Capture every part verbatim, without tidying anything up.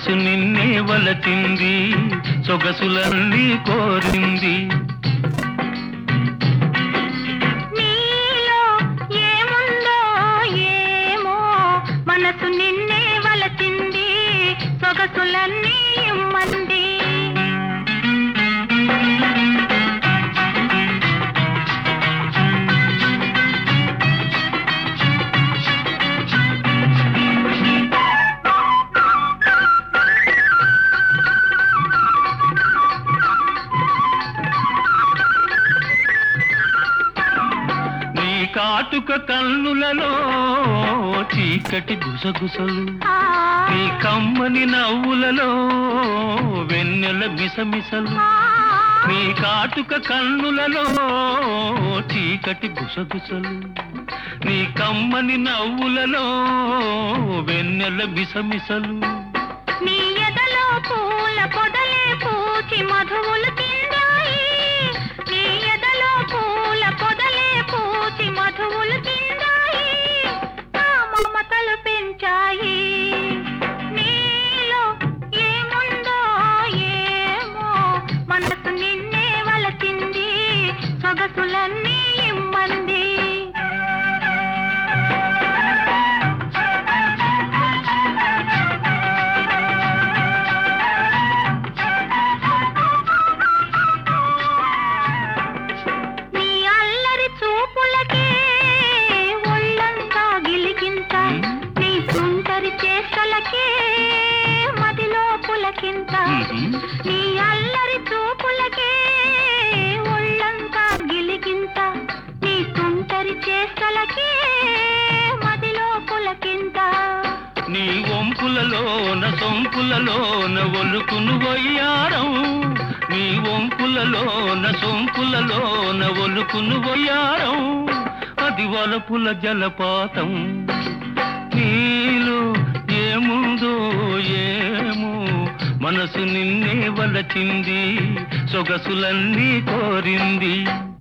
మనసు నిన్నే వలచింది, సొగసులన్నీ కోరింది. నీలో ఏముందో ఏమో, మనసు నిన్నే వలచింది, సొగసులన్నీ ఇమ్మంది. కాటుక కన్నులలో చీకటి గుసగుసలు, నీ కమ్మని నవ్వులలో వెన్నెల మిసమిసలు. నీ కాటుక కన్నులలో చీకటి గుసగుసలు, నీ కమ్మని నవ్వులలో వెన్నెల మిసమిసలు. నీ ఎదలో పూల పొదలే పూచి మధువులు తిందాయి, నీ ఎదలో పూల పొదలే పూచి మధువులు తిందాయి, నా మమతలు పెంచాయి. నీలో ఏముందో ఏమో, మనసు నిన్నే వలచింది, సొగసులన్నీ ఇమ్మంది. నీ అల్లరి చూపులకే ఒళ్ళంతా గిలిగింత, నీ తుంటరి చేష్టలకే మదిలో పులకింత. నీ వంపులలోన సొంపులలోన ఒలుకును వయ్యారం, నీ వంపులలోన సొంపులలోన ఒలుకును వయ్యారం, అది వలపుల జలపాతం. నీలో ఏముందో ఏమో, మనసు నిన్నే వలచింది, సొగసులన్నీ కోరింది.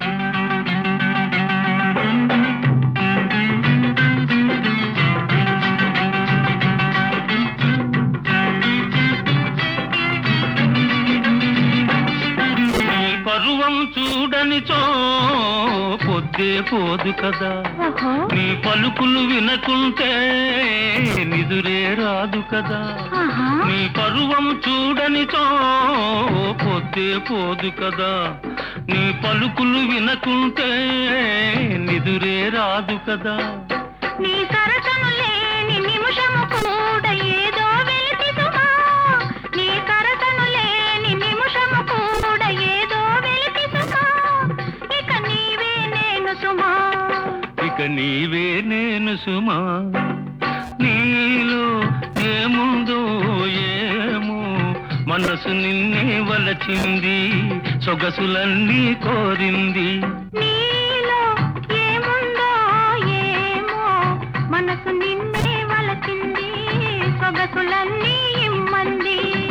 నీ పరువం చూడనిచో పొద్దే పోదు కదా, నీ పలుకులు వినకుంటే నిదురే రాదు కదా. నీ పరువం చూడనిచో పొద్దే పోదు కదా, నీ పలుకులు వినకుంటే నిదురే రాదు కదా. నీ సరసను లేని నిమిషము కూడా ఏదో వెలితి సుమా, నీ సరసను లేని నిమిషము కూడా ఏదో వెలితి సుమా, ఇక నీవే నేను సుమా, ఇక నీవే నేను సుమా. నీలో ఏముందో ఏమో, మనసు నిన్నే వలచింది, సొగసులన్నీ కోరింది. నీలో ఏముందో ఏమో, మనసు నిన్నే వలచింది, సొగసులన్నీ ఇమ్మంది.